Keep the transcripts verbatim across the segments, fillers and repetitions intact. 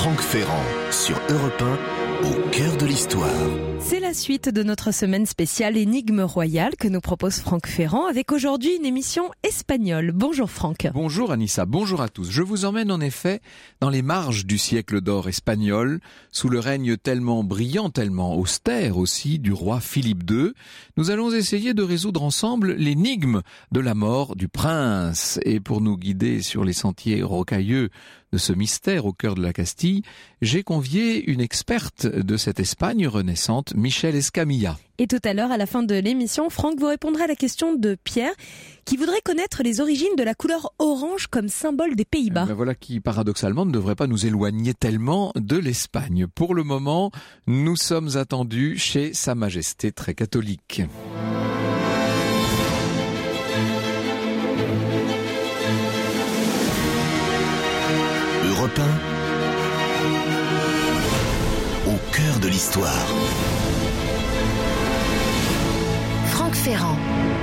Franck Ferrand sur Europe un, au cœur de l'histoire. C'est la suite de notre semaine spéciale Énigme royale que nous propose Franck Ferrand avec aujourd'hui une émission espagnole. Bonjour Franck. Bonjour Anissa, bonjour à tous. Je vous emmène en effet dans les marges du siècle d'or espagnol, sous le règne tellement brillant, tellement austère aussi du roi Philippe deux. Nous allons essayer de résoudre ensemble l'énigme de la mort du prince. Et pour nous guider sur les sentiers rocailleux de ce mystère au cœur de la Castille, j'ai convié une experte de cette Espagne renaissante, Michel Escamilla. Et tout à l'heure, à la fin de l'émission, Franck vous répondra à la question de Pierre, qui voudrait connaître les origines de la couleur orange comme symbole des Pays-Bas. Ben voilà qui, paradoxalement, ne devrait pas nous éloigner tellement de l'Espagne. Pour le moment, nous sommes attendus chez Sa Majesté très catholique. Europe un, au cœur de l'histoire. Franck Ferrand.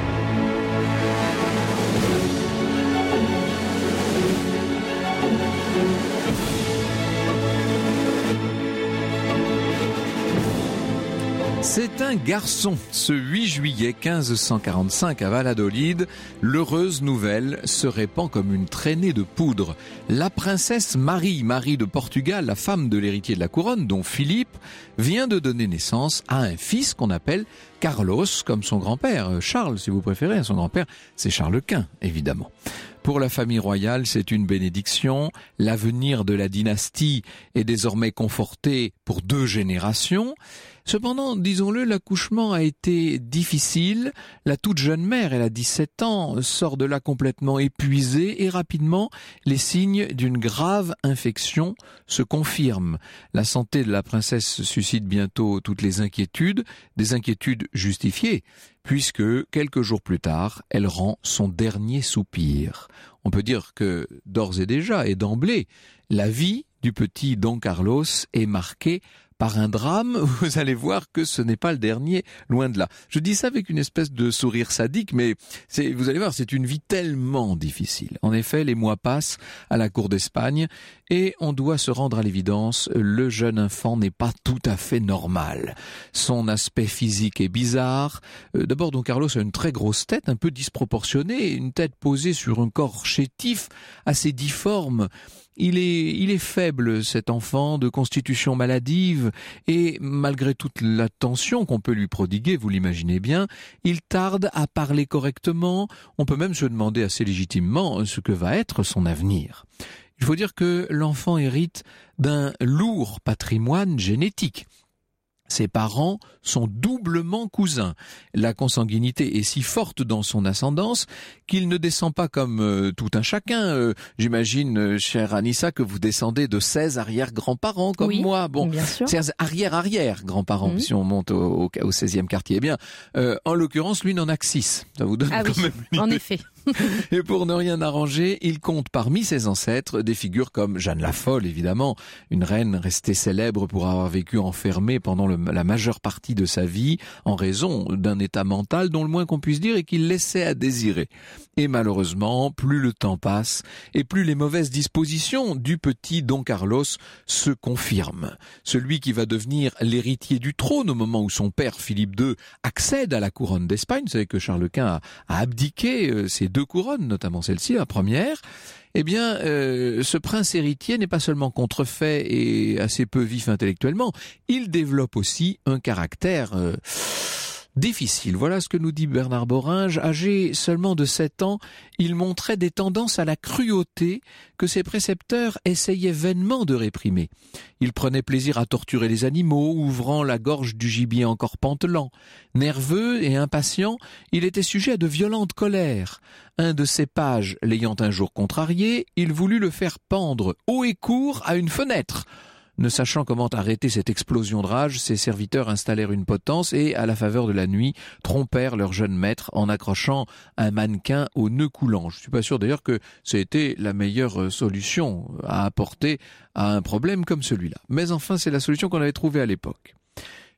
C'est un garçon. Ce huit juillet quinze cent quarante-cinq à Valladolid, l'heureuse nouvelle se répand comme une traînée de poudre. La princesse Marie, Marie de Portugal, la femme de l'héritier de la couronne, dont Philippe, vient de donner naissance à un fils qu'on appelle Carlos, comme son grand-père, Charles si vous préférez. Son grand-père, c'est Charles Quint, évidemment. Pour la famille royale, c'est une bénédiction. L'avenir de la dynastie est désormais conforté pour deux générations. Cependant, disons-le, l'accouchement a été difficile. La toute jeune mère, elle a dix-sept ans, sort de là complètement épuisée et rapidement, les signes d'une grave infection se confirment. La santé de la princesse suscite bientôt toutes les inquiétudes, des inquiétudes justifiées, puisque quelques jours plus tard, elle rend son dernier soupir. On peut dire que, d'ores et déjà et d'emblée, la vie du petit Don Carlos est marquée par un drame. Vous allez voir que ce n'est pas le dernier, loin de là. Je dis ça avec une espèce de sourire sadique, mais c'est, vous allez voir, c'est une vie tellement difficile. En effet, les mois passent à la cour d'Espagne et on doit se rendre à l'évidence, le jeune enfant n'est pas tout à fait normal. Son aspect physique est bizarre. Euh, d'abord, Don Carlos a une très grosse tête, un peu disproportionnée, une tête posée sur un corps chétif, assez difforme. Il est, il est faible, cet enfant, de constitution maladive, et malgré toute l'attention qu'on peut lui prodiguer, vous l'imaginez bien, il tarde à parler correctement. On peut même se demander assez légitimement ce que va être son avenir. Il faut dire que l'enfant hérite d'un lourd patrimoine génétique. Ses parents sont doublement cousins. La consanguinité est si forte dans son ascendance qu'il ne descend pas comme euh, tout un chacun. Euh, j'imagine, euh, chère Anissa, que vous descendez de seize arrière-grands-parents comme oui, moi. Bon, bien sûr. seize arrière-arrière-grands-parents, mmh. si on monte au, au, au seizième quartier. Eh bien, euh, en l'occurrence, lui n'en a que six. Ça vous donne ah quand oui, même une en idée. effet. Et pour ne rien arranger, il compte parmi ses ancêtres des figures comme Jeanne la Folle, évidemment, une reine restée célèbre pour avoir vécu enfermée pendant le, la majeure partie de sa vie en raison d'un état mental dont le moins qu'on puisse dire est qu'il laissait à désirer. Et malheureusement, plus le temps passe et plus les mauvaises dispositions du petit Don Carlos se confirment. Celui qui va devenir l'héritier du trône au moment où son père Philippe deux accède à la couronne d'Espagne, vous savez que Charles Quint a, a abdiqué euh, ses deux couronnes, notamment celle-ci, la première, eh bien, euh, ce prince héritier n'est pas seulement contrefait et assez peu vif intellectuellement, il développe aussi un caractère euh, difficile. Voilà ce que nous dit Bernard Boringe. Âgé seulement de sept ans, il montrait des tendances à la cruauté que ses précepteurs essayaient vainement de réprimer. Il prenait plaisir à torturer les animaux, ouvrant la gorge du gibier encore pantelant. Nerveux et impatient, il était sujet à de violentes colères. Un de ses pages l'ayant un jour contrarié, il voulut le faire pendre haut et court à une fenêtre. Ne sachant comment arrêter cette explosion de rage, ses serviteurs installèrent une potence et, à la faveur de la nuit, trompèrent leur jeune maître en accrochant un mannequin au nœud coulant. Je ne suis pas sûr d'ailleurs que c'était la meilleure solution à apporter à un problème comme celui-là. Mais enfin, c'est la solution qu'on avait trouvée à l'époque.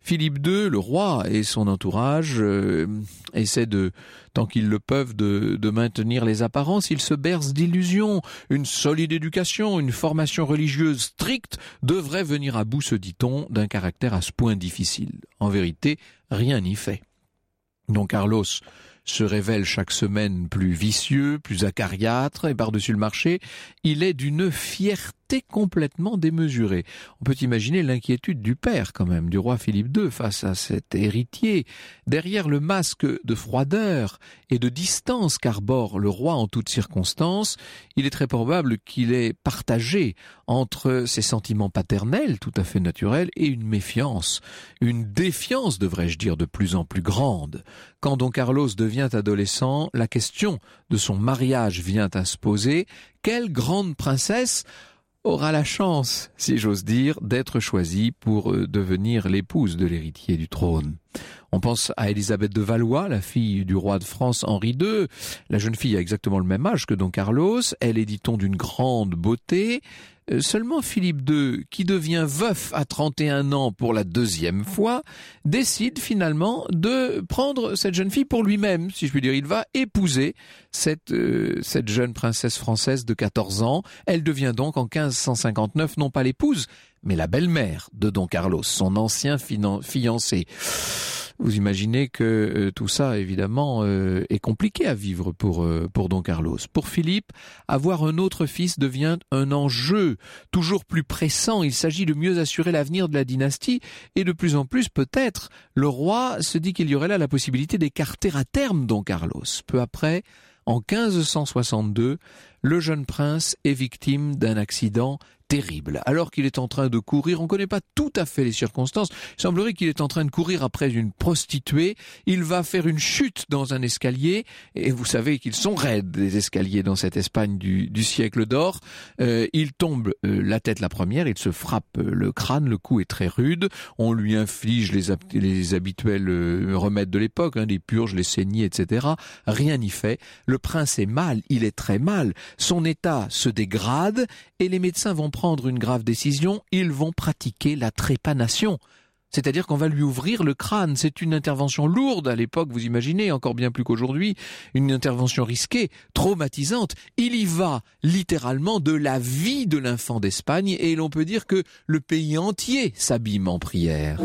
Philippe deux, le roi et son entourage euh, essaient de, tant qu'ils le peuvent, de, de maintenir les apparences. Ils se bercent d'illusions. Une solide éducation, une formation religieuse stricte devrait venir à bout, se dit-on, d'un caractère à ce point difficile. En vérité, rien n'y fait. Don Carlos se révèle chaque semaine plus vicieux, plus acariâtre, et par-dessus le marché, il est d'une fierté complètement démesurée. On peut imaginer l'inquiétude du père, quand même, du roi Philippe deux, face à cet héritier. Derrière le masque de froideur et de distance qu'arbore le roi en toutes circonstances, il est très probable qu'il ait partagé entre ses sentiments paternels, tout à fait naturels, et une méfiance, une défiance, devrais-je dire, de plus en plus grande. Quand Don Carlos devient adolescent, la question de son mariage vient à se poser. Quelle grande princesse aura la chance, si j'ose dire, d'être choisie pour devenir l'épouse de l'héritier du trône? On pense à Élisabeth de Valois, la fille du roi de France Henri deux. La jeune fille a exactement le même âge que Don Carlos. Elle est, dit-on, d'une grande beauté. Seulement Philippe deux, qui devient veuf à trente et un ans pour la deuxième fois, décide finalement de prendre cette jeune fille pour lui-même, si je puis dire. Il va épouser cette, euh, cette jeune princesse française de quatorze ans. Elle devient donc en quinze cent cinquante-neuf non pas l'épouse, mais la belle-mère de Don Carlos, son ancien finan- fiancé. Vous imaginez que euh, tout ça, évidemment, euh, est compliqué à vivre pour, euh, pour Don Carlos. Pour Philippe, avoir un autre fils devient un enjeu toujours plus pressant. Il s'agit de mieux assurer l'avenir de la dynastie et de plus en plus, peut-être, le roi se dit qu'il y aurait là la possibilité d'écarter à terme Don Carlos. Peu après, en quinze cent soixante-deux, le jeune prince est victime d'un accident terrible. Alors qu'il est en train de courir, on ne connaît pas tout à fait les circonstances, il semblerait qu'il est en train de courir après une prostituée, il va faire une chute dans un escalier, et vous savez qu'ils sont raides, les escaliers dans cette Espagne du, du siècle d'or. Euh, il tombe euh, la tête la première, il se frappe euh, le crâne, le coup est très rude, on lui inflige les, les habituels euh, remèdes de l'époque, hein, les purges, les saignées, et cetera. Rien n'y fait. Le prince est mal, il est très mal, son état se dégrade, et les médecins vont prendre une grave décision, ils vont pratiquer la trépanation. C'est-à-dire qu'on va lui ouvrir le crâne. C'est une intervention lourde à l'époque, vous imaginez, encore bien plus qu'aujourd'hui. Une intervention risquée, traumatisante. Il y va littéralement de la vie de l'enfant d'Espagne et l'on peut dire que le pays entier s'abîme en prière.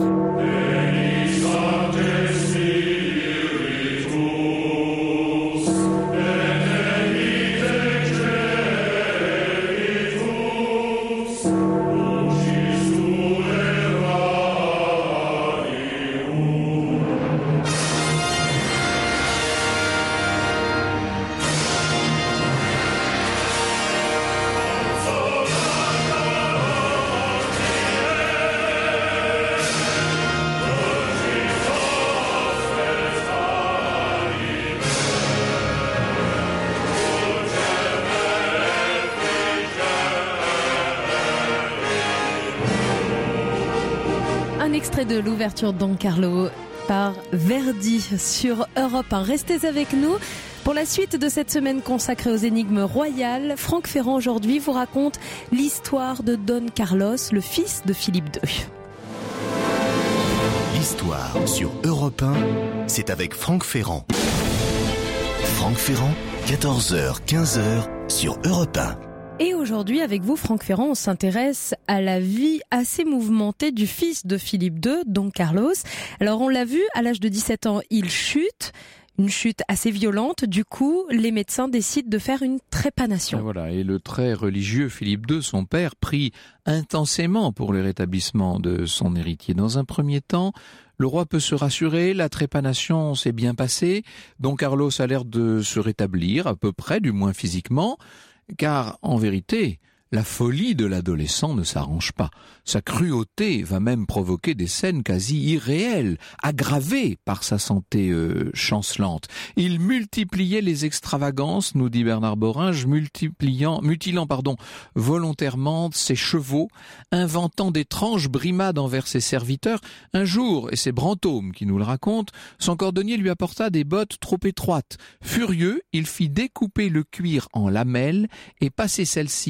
Un extrait de l'ouverture de Don Carlo par Verdi sur Europe un. Restez avec nous. Pour la suite de cette semaine consacrée aux énigmes royales, Franck Ferrand aujourd'hui vous raconte l'histoire de Don Carlos, le fils de Philippe deux. L'histoire sur Europe un, c'est avec Franck Ferrand. Franck Ferrand, quatorze heures quinze sur Europe un. Et aujourd'hui, avec vous, Franck Ferrand, on s'intéresse à la vie assez mouvementée du fils de Philippe deux, Don Carlos. Alors, on l'a vu, à l'âge de dix-sept ans, il chute. Une chute assez violente. Du coup, les médecins décident de faire une trépanation. Et voilà. Et le très religieux Philippe deux, son père, prie intensément pour le rétablissement de son héritier. Dans un premier temps, le roi peut se rassurer, la trépanation s'est bien passée. Don Carlos a l'air de se rétablir, à peu près, du moins physiquement. Car, en vérité, la folie de l'adolescent ne s'arrange pas. Sa cruauté va même provoquer des scènes quasi irréelles, aggravées par sa santé euh, chancelante. Il multipliait les extravagances, nous dit Bernard Boringe, multipliant, mutilant pardon, volontairement ses chevaux, inventant d'étranges brimades envers ses serviteurs. Un jour, et c'est Brantôme qui nous le raconte, son cordonnier lui apporta des bottes trop étroites. Furieux, il fit découper le cuir en lamelles et passer celles-ci à la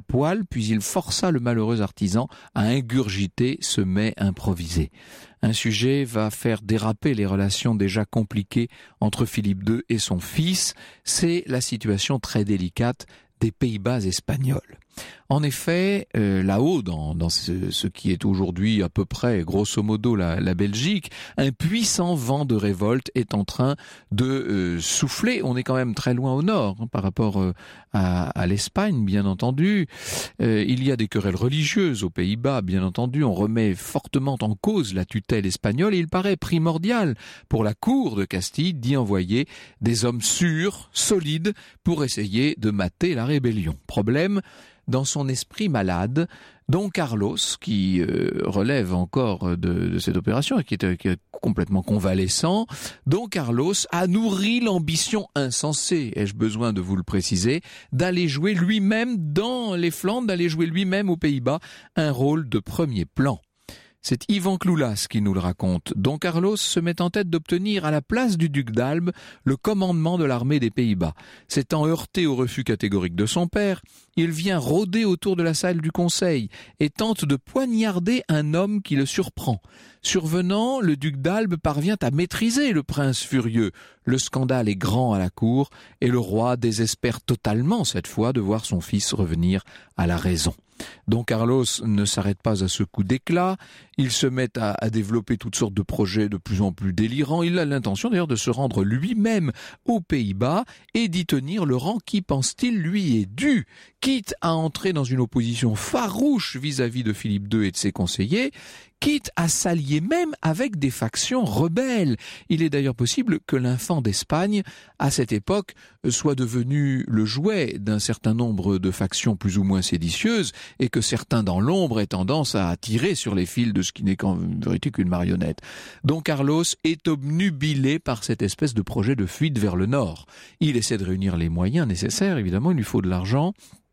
poêle, puis il força le malheureux artisan à ingurgiter ce mets improvisé. Un sujet va faire déraper les relations déjà compliquées entre Philippe deux et son fils. C'est la situation très délicate des Pays-Bas espagnols. En effet, euh, là-haut, dans, dans ce, ce qui est aujourd'hui à peu près, grosso modo, la, la Belgique, un puissant vent de révolte est en train de euh, souffler. On est quand même très loin au nord hein, par rapport euh, à, à l'Espagne, bien entendu. Euh, il y a des querelles religieuses aux Pays-Bas, bien entendu. On remet fortement en cause la tutelle espagnole et il paraît primordial pour la cour de Castille d'y envoyer des hommes sûrs, solides, pour essayer de mater la rébellion. Problème, dans son esprit malade, Don Carlos, qui euh, relève encore de, de cette opération et qui est, qui est complètement convalescent, Don Carlos a nourri l'ambition insensée, ai-je besoin de vous le préciser, d'aller jouer lui-même dans les Flandres, d'aller jouer lui-même aux Pays-Bas un rôle de premier plan. C'est Ivan Cloulas qui nous le raconte. Don Carlos se met en tête d'obtenir à la place du duc d'Albe le commandement de l'armée des Pays-Bas. S'étant heurté au refus catégorique de son père, il vient rôder autour de la salle du conseil et tente de poignarder un homme qui le surprend. Survenant, le duc d'Albe parvient à maîtriser le prince furieux. Le scandale est grand à la cour et le roi désespère totalement cette fois de voir son fils revenir à la raison. Don Carlos ne s'arrête pas à ce coup d'éclat, il se met à, à développer toutes sortes de projets de plus en plus délirants, il a l'intention d'ailleurs de se rendre lui-même aux Pays-Bas et d'y tenir le rang qui, pense-t-il, lui est dû, quitte à entrer dans une opposition farouche vis-à-vis de Philippe deux et de ses conseillers, quitte à s'allier même avec des factions rebelles. Il est d'ailleurs possible que l'infant d'Espagne, à cette époque, soit devenu le jouet d'un certain nombre de factions plus ou moins séditieuses et que certains dans l'ombre aient tendance à tirer sur les fils de ce qui n'est qu'en vérité qu'une marionnette. Don Carlos est obnubilé par cette espèce de projet de fuite vers le nord. Il essaie de réunir les moyens nécessaires, évidemment, il lui faut de l'argent.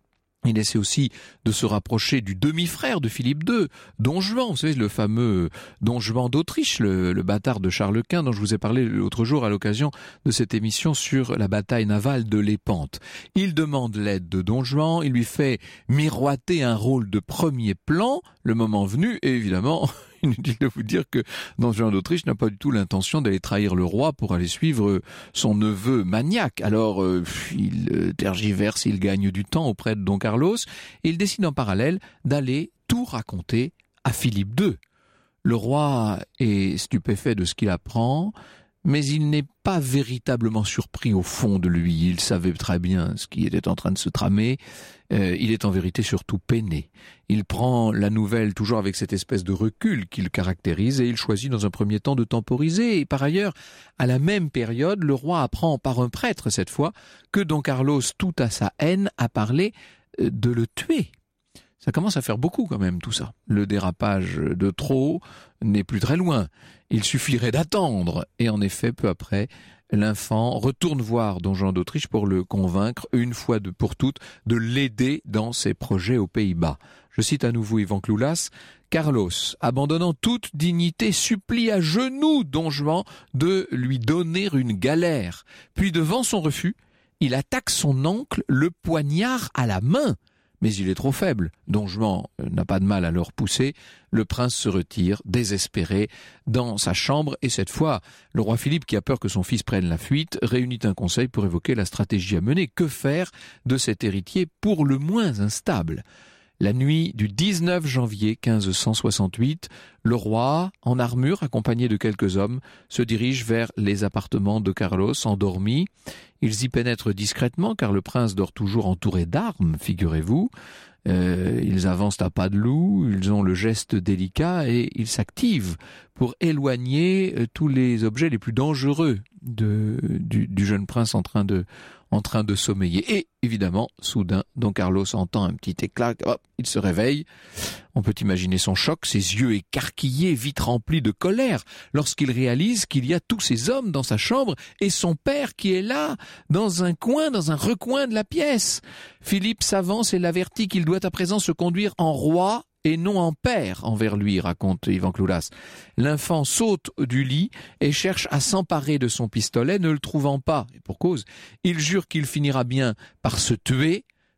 Il essaie aussi de se rapprocher du demi-frère de Philippe deux, Don Juan, vous savez, le fameux Don Juan d'Autriche, le, le bâtard de Charles Quint, dont je vous ai parlé l'autre jour à l'occasion de cette émission sur la bataille navale de Lépante. Il demande l'aide de Don Juan, il lui fait miroiter un rôle de premier plan, le moment venu, et évidemment, inutile de vous dire que Don Juan d'Autriche n'a pas du tout l'intention d'aller trahir le roi pour aller suivre son neveu maniaque. Alors, euh, il euh, tergiverse, il gagne du temps auprès de Don Carlos, et il décide en parallèle d'aller tout raconter à Philippe deux. Le roi est stupéfait de ce qu'il apprend, mais il n'est pas véritablement surpris au fond de lui. Il savait très bien ce qui était en train de se tramer. Euh, il est en vérité surtout peiné. Il prend la nouvelle toujours avec cette espèce de recul qui le caractérise et il choisit dans un premier temps de temporiser. Et par ailleurs, à la même période, le roi apprend par un prêtre cette fois que Don Carlos, tout à sa haine, a parlé de le tuer. Ça commence à faire beaucoup quand même tout ça. Le dérapage de trop n'est plus très loin. Il suffirait d'attendre. Et en effet, peu après, l'enfant retourne voir Don Juan d'Autriche pour le convaincre, une fois de pour toutes, de l'aider dans ses projets aux Pays-Bas. Je cite à nouveau Ivan Cloulas. Carlos, abandonnant toute dignité, supplie à genoux Don Juan de lui donner une galère. Puis devant son refus, il attaque son oncle, le poignard à la main. Mais il est trop faible. Don Juan n'a pas de mal à le repousser. Le prince se retire, désespéré, dans sa chambre. Et cette fois, le roi Philippe, qui a peur que son fils prenne la fuite, réunit un conseil pour évoquer la stratégie à mener. Que faire de cet héritier pour le moins instable ? La nuit du dix-neuf janvier quinze cent soixante-huit, le roi, en armure, accompagné de quelques hommes, se dirige vers les appartements de Carlos, endormi. Ils y pénètrent discrètement, car le prince dort toujours entouré d'armes, figurez-vous. Euh, ils avancent à pas de loup, ils ont le geste délicat et ils s'activent pour éloigner euh, tous les objets les plus dangereux de, du, du jeune prince en train de, en train de sommeiller. Et évidemment, soudain, Don Carlos entend un petit éclat, hop, il se réveille. On peut imaginer son choc, ses yeux écarquillés, vite remplis de colère, lorsqu'il réalise qu'il y a tous ces hommes dans sa chambre et son père qui est là, dans un coin, dans un recoin de la pièce. Philippe s'avance et l'avertit qu'il doit à présent se conduire en roi et non en père envers lui, raconte Ivan Cloulas. L'enfant saute du lit et cherche à s'emparer de son pistolet, ne le trouvant pas, et pour cause, il jure qu'il finira bien par se tuer,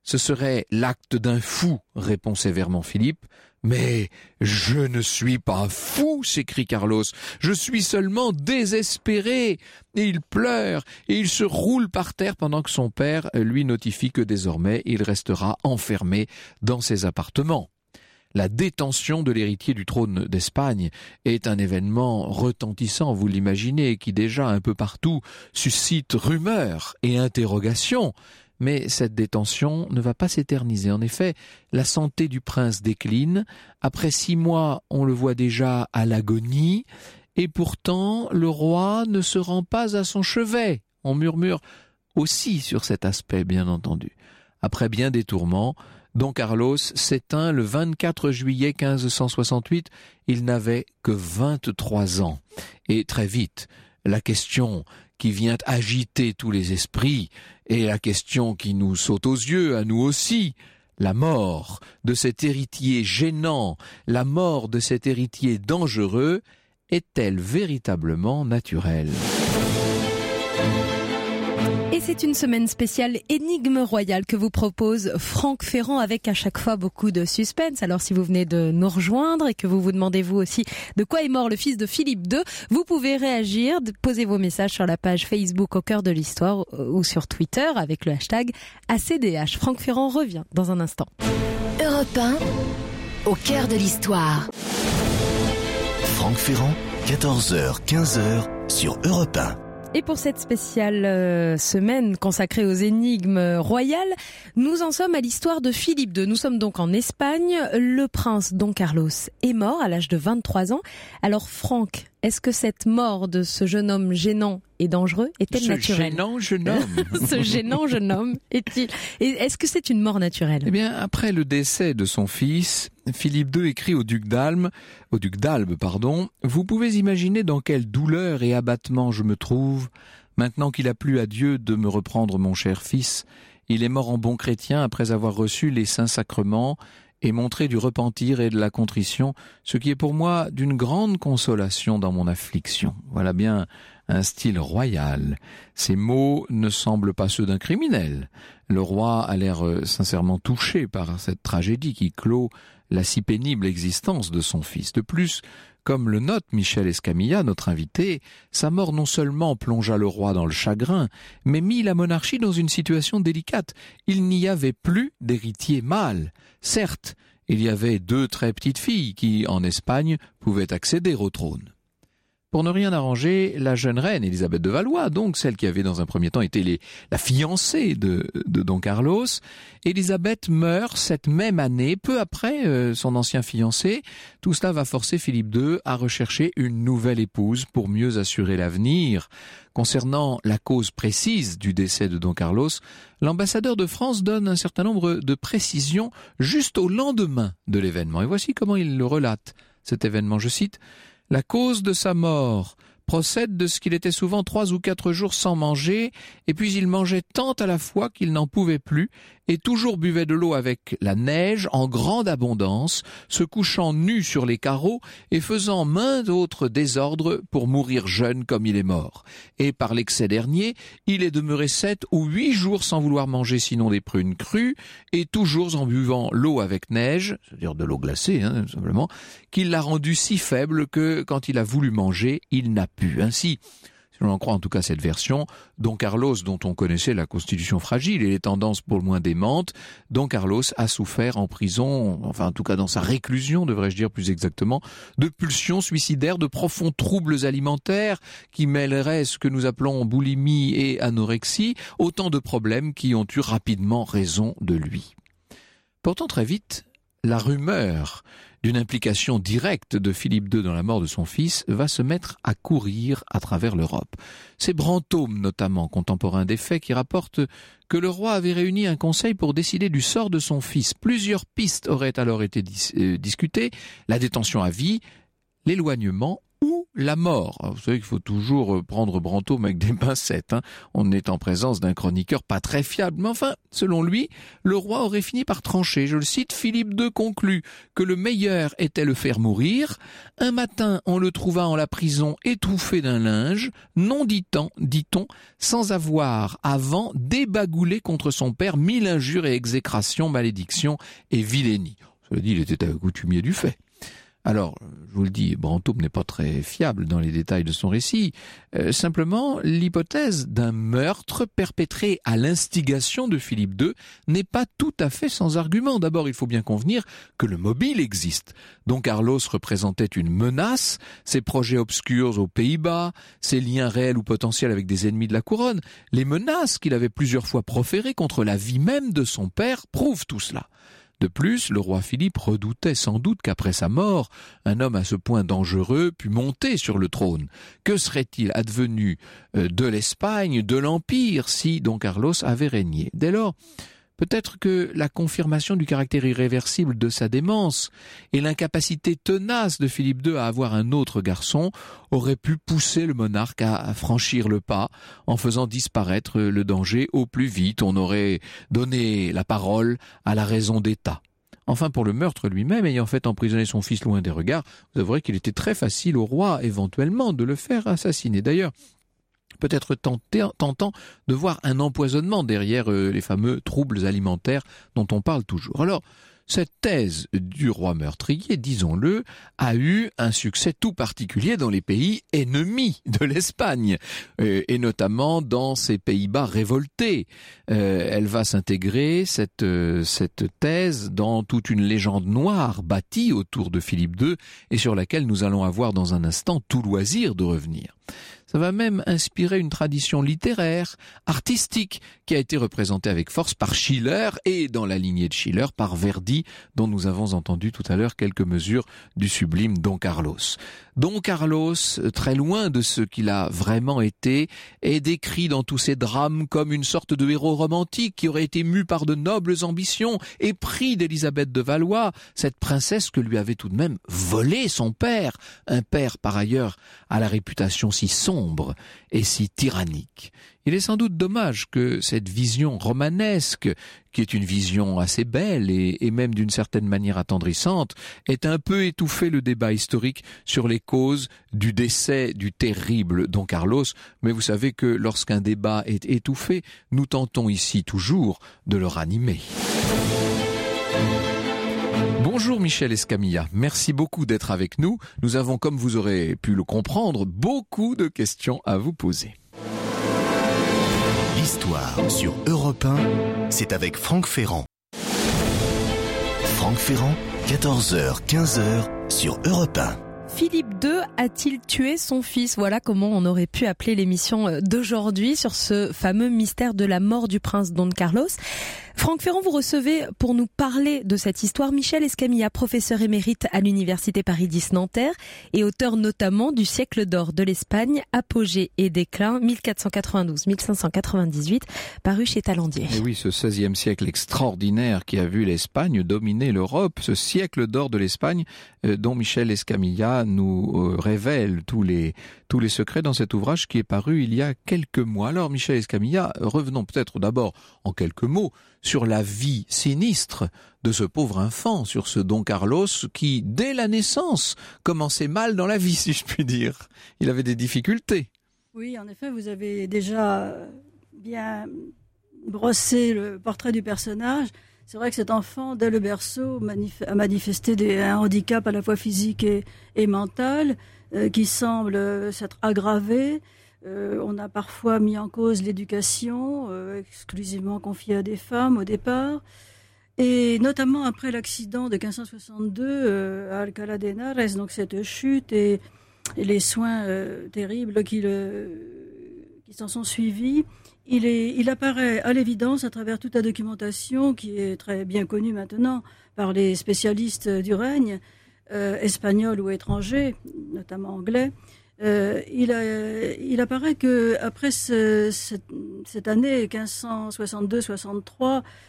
Ce serait l'acte d'un fou, répond sévèrement Philippe. Mais je ne suis pas fou, s'écrie Carlos, je suis seulement désespéré. Et il pleure et il se roule par terre pendant que son père lui notifie que désormais il restera enfermé dans ses appartements. La détention de l'héritier du trône d'Espagne est un événement retentissant, vous l'imaginez, qui déjà un peu partout suscite rumeurs et interrogations. Mais cette détention ne va pas s'éterniser. En effet, la santé du prince décline. Après six mois, on le voit déjà à l'agonie. Et pourtant, le roi ne se rend pas à son chevet. On murmure aussi sur cet aspect, bien entendu. Après bien des tourments, Don Carlos s'éteint le vingt-quatre juillet quinze cent soixante-huit. Il n'avait que vingt-trois ans. Et très vite, la question qui vient agiter tous les esprits, et la question qui nous saute aux yeux, à nous aussi, la mort de cet héritier gênant, la mort de cet héritier dangereux, est-elle véritablement naturelle ? Et c'est une semaine spéciale énigme royale que vous propose Franck Ferrand, avec à chaque fois beaucoup de suspense. Alors si vous venez de nous rejoindre et que vous vous demandez vous aussi de quoi est mort le fils de Philippe deux, vous pouvez réagir, poser vos messages sur la page Facebook Au cœur de l'histoire ou sur Twitter avec le hashtag A C D H. Franck Ferrand revient dans un instant. Europe un, Au cœur de l'histoire. Franck Ferrand, quatorze heures quinze sur Europe un. Et pour cette spéciale euh, semaine consacrée aux énigmes royales, nous en sommes à l'histoire de Philippe deux. Nous sommes donc en Espagne. Le prince Don Carlos est mort à l'âge de vingt-trois ans. Alors Franck, est-ce que cette mort de ce jeune homme gênant et dangereux est-elle ce naturelle ? Ce gênant jeune homme. Ce gênant jeune homme est-il et Est-ce que c'est une mort naturelle ? Eh bien, après le décès de son fils, Philippe deux écrit au duc d'Albe, au duc d'Albe, pardon, « Vous pouvez imaginer dans quelle douleur et abattement je me trouve, maintenant qu'il a plu à Dieu de me reprendre mon cher fils. Il est mort en bon chrétien après avoir reçu les saints sacrements et montré du repentir et de la contrition, ce qui est pour moi d'une grande consolation dans mon affliction. » Voilà bien un style royal. Ces mots ne semblent pas ceux d'un criminel. Le roi a l'air sincèrement touché par cette tragédie qui clôt la si pénible existence de son fils. De plus, comme le note Michel Escamilla, notre invité, sa mort non seulement plongea le roi dans le chagrin, mais mit la monarchie dans une situation délicate. Il n'y avait plus d'héritier mâle. Certes, il y avait deux très petites filles qui, en Espagne, pouvaient accéder au trône. Pour ne rien arranger, la jeune reine Élisabeth de Valois, donc celle qui avait dans un premier temps été les, la fiancée de, de Don Carlos, Élisabeth meurt cette même année, peu après euh, son ancien fiancé. Tout cela va forcer Philippe deux à rechercher une nouvelle épouse pour mieux assurer l'avenir. Concernant la cause précise du décès de Don Carlos, l'ambassadeur de France donne un certain nombre de précisions juste au lendemain de l'événement. Et voici comment il le relate, cet événement, je cite: « La cause de sa mort procède de ce qu'il était souvent trois ou quatre jours sans manger, et puis il mangeait tant à la fois qu'il n'en pouvait plus, et toujours buvait de l'eau avec la neige en grande abondance, se couchant nu sur les carreaux et faisant maint d'autres désordres pour mourir jeune comme il est mort. Et par l'excès dernier, il est demeuré sept ou huit jours sans vouloir manger sinon des prunes crues, et toujours en buvant l'eau avec neige, c'est-à-dire de l'eau glacée, hein, simplement, qu'il l'a rendu si faible que, quand il a voulu manger, il n'a pu. Ainsi, si l'on en croit en tout cas cette version, Don Carlos, dont on connaissait la constitution fragile et les tendances pour le moins démentes, Don Carlos a souffert en prison, enfin en tout cas dans sa réclusion, devrais-je dire plus exactement, de pulsions suicidaires, de profonds troubles alimentaires qui mêleraient ce que nous appelons boulimie et anorexie, autant de problèmes qui ont eu rapidement raison de lui. Pourtant très vite, la rumeur d'une implication directe de Philippe deux dans la mort de son fils va se mettre à courir à travers l'Europe. C'est Brantôme, notamment, contemporain des faits, qui rapporte que le roi avait réuni un conseil pour décider du sort de son fils. Plusieurs pistes auraient alors été dis- euh, discutées, la détention à vie, l'éloignement ou la mort. Alors, vous savez qu'il faut toujours prendre Brantôme avec des pincettes, hein. On est en présence d'un chroniqueur pas très fiable, mais enfin, selon lui, le roi aurait fini par trancher. Je le cite, Philippe deux conclut que le meilleur était le faire mourir. Un matin, on le trouva en la prison étouffé d'un linge, non dit-on, dit-on, sans avoir avant débagoulé contre son père mille injures et exécrations, malédictions et vilainies. Cela dit, il était coutumier du fait. Alors, je vous le dis, Brantôme n'est pas très fiable dans les détails de son récit. Euh, simplement, l'hypothèse d'un meurtre perpétré à l'instigation de Philippe deux n'est pas tout à fait sans argument. D'abord, il faut bien convenir que le mobile existe. Don Carlos représentait une menace, ses projets obscurs aux Pays-Bas, ses liens réels ou potentiels avec des ennemis de la couronne, les menaces qu'il avait plusieurs fois proférées contre la vie même de son père prouvent tout cela. De plus, le roi Philippe redoutait sans doute qu'après sa mort, un homme à ce point dangereux pût monter sur le trône. Que serait-il advenu de l'Espagne, de l'Empire, si Don Carlos avait régné ? Dès lors, peut-être que la confirmation du caractère irréversible de sa démence et l'incapacité tenace de Philippe deux à avoir un autre garçon auraient pu pousser le monarque à franchir le pas en faisant disparaître le danger au plus vite. On aurait donné la parole à la raison d'État. Enfin, pour le meurtre lui-même, ayant fait emprisonner son fils loin des regards, vous avouerez qu'il était très facile au roi, éventuellement, de le faire assassiner. D'ailleurs, peut-être tenté, tentant de voir un empoisonnement derrière euh, les fameux troubles alimentaires dont on parle toujours. Alors, cette thèse du roi meurtrier, disons-le, a eu un succès tout particulier dans les pays ennemis de l'Espagne, euh, et notamment dans ces Pays-Bas révoltés. Euh, elle va s'intégrer, cette, euh, cette thèse, dans toute une légende noire bâtie autour de Philippe deux et sur laquelle nous allons avoir dans un instant tout loisir de revenir. Ça va même inspirer une tradition littéraire, artistique, qui a été représentée avec force par Schiller et, dans la lignée de Schiller, par Verdi, dont nous avons entendu tout à l'heure quelques mesures du sublime Don Carlos. Don Carlos, très loin de ce qu'il a vraiment été, est décrit dans tous ses drames comme une sorte de héros romantique qui aurait été mu par de nobles ambitions, épris d'Élisabeth de Valois, cette princesse que lui avait tout de même volé son père, un père par ailleurs à la réputation si sombre et si tyrannique. Il est sans doute dommage que cette vision romanesque, qui est une vision assez belle et, et même d'une certaine manière attendrissante, ait un peu étouffé le débat historique sur les causes du décès du terrible Don Carlos. Mais vous savez que lorsqu'un débat est étouffé, nous tentons ici toujours de le ranimer. Bonjour Michel Escamilla, merci beaucoup d'être avec nous. Nous avons, comme vous aurez pu le comprendre, beaucoup de questions à vous poser. L'histoire sur Europe un, c'est avec Franck Ferrand. Franck Ferrand, quatorze heures quinze sur Europe un. Philippe deux a-t-il tué son fils ? Voilà comment on aurait pu appeler l'émission d'aujourd'hui sur ce fameux mystère de la mort du prince Don Carlos. Franck Ferrand, vous recevez pour nous parler de cette histoire Michel Escamilla, professeur émérite à l'université Paris dix Nanterre et auteur notamment du siècle d'or de l'Espagne, apogée et déclin mille quatre cent quatre-vingt-douze à mille cinq cent quatre-vingt-dix-huit, paru chez Talandier. Et oui, ce seizième siècle extraordinaire qui a vu l'Espagne dominer l'Europe, ce siècle d'or de l'Espagne euh, dont Michel Escamilla nous euh, révèle tous les tous les secrets dans cet ouvrage qui est paru il y a quelques mois. Alors Michel Escamilla, revenons peut-être d'abord en quelques mots sur la vie sinistre de ce pauvre enfant, sur ce Don Carlos qui, dès la naissance, commençait mal dans la vie, si je puis dire. Il avait des difficultés. Oui, en effet, vous avez déjà bien brossé le portrait du personnage. C'est vrai que cet enfant, dès le berceau, manif- a manifesté des, un handicap à la fois physique et, et mental, euh, qui semble s'être aggravé. Euh, on a parfois mis en cause l'éducation, euh, exclusivement confiée à des femmes au départ. Et notamment après l'accident de quinze cent soixante-deux euh, à Alcalá de Henares, donc cette chute et, et les soins euh, terribles qui, le, qui s'en sont suivis, il, est, il apparaît à l'évidence à travers toute la documentation qui est très bien connue maintenant par les spécialistes du règne, euh, espagnols ou étrangers, notamment anglais. Euh, il, a, il apparaît que après ce, cette, cette année quinze cent soixante-deux soixante-trois,